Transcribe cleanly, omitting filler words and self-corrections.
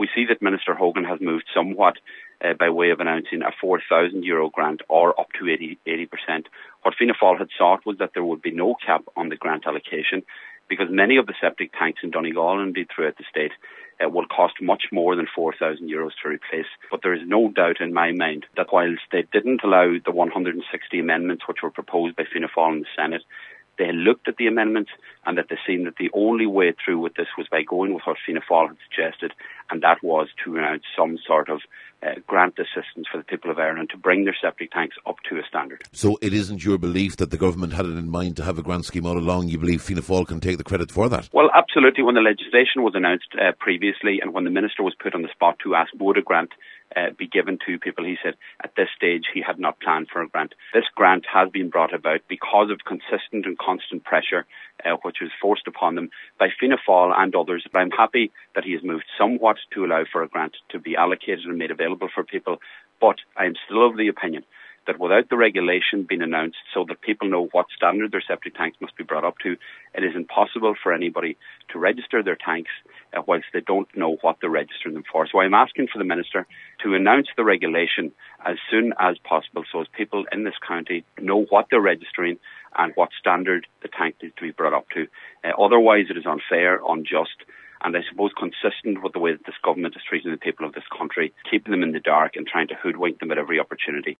We see that Minister Hogan has moved somewhat by way of announcing a €4,000 grant or up to 80%. What Fianna Fáil had sought was that there would be no cap on the grant allocation, because many of the septic tanks in Donegal and indeed throughout the state will cost much more than €4,000 to replace. But there is no doubt in my mind that whilst they didn't allow the 160 amendments which were proposed by Fianna Fáil in the Senate, they looked at the amendments and that they seen that the only way through with this was by going with what Fianna Fáil had suggested, and that was to announce some sort of grant assistance for the people of Ireland to bring their septic tanks up to a standard. So it isn't your belief that the government had it in mind to have a grant scheme all along? You believe Fianna Fáil can take the credit for that? Well, absolutely. When the legislation was announced previously, and when the Minister was put on the spot to ask would a grant be given to people, he said at this stage he had not planned for a grant. This grant has been brought about because of consistent and constant pressure which was forced upon them by Fianna Fáil and others. But I'm happy that he has moved somewhat to allow for a grant to be allocated and made available for people. But I'm still of the opinion that without the regulation being announced so that people know what standard their septic tanks must be brought up to, it is impossible for anybody to register their tanks whilst they don't know what they're registering them for. So I'm asking for the Minister to announce the regulation as soon as possible so as people in this county know what they're registering and what standard the tank needs to be brought up to. Otherwise it is unfair, unjust, and I suppose consistent with the way that this government is treating the people of this country, keeping them in the dark and trying to hoodwink them at every opportunity.